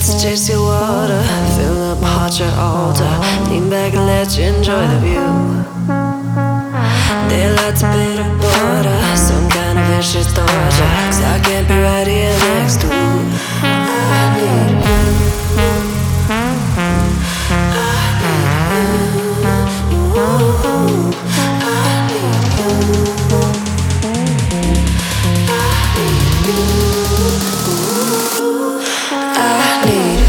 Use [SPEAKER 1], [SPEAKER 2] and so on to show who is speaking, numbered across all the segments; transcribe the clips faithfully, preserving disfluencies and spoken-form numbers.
[SPEAKER 1] to chase your water. Fill up my heart, your altar. Lean back and let you enjoy the view. Daylight to be the border. Some kind of vicious torture. Cause I can't be right here next to you. I need you. I need you. Ooh, I need you. I need you. I need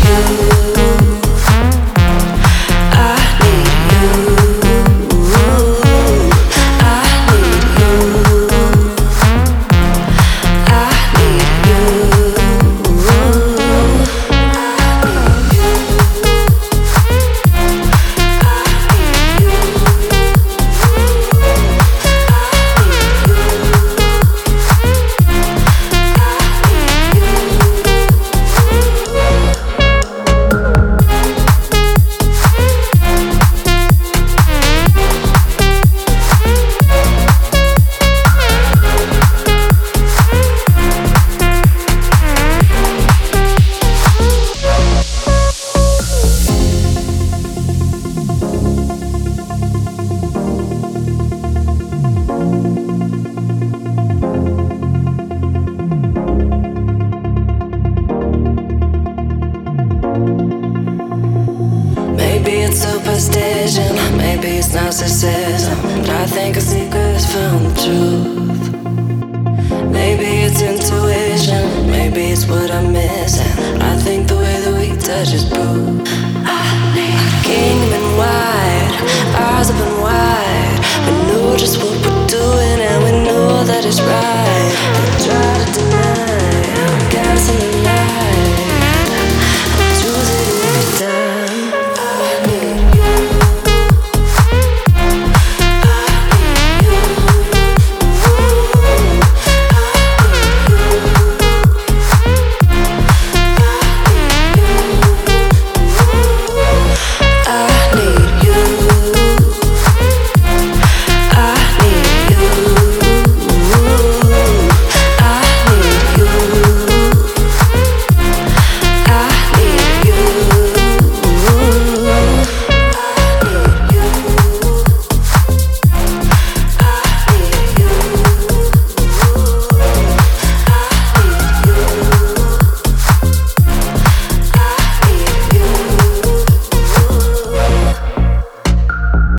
[SPEAKER 1] superstition, maybe it's narcissism, but I think a secret has found the truth. Maybe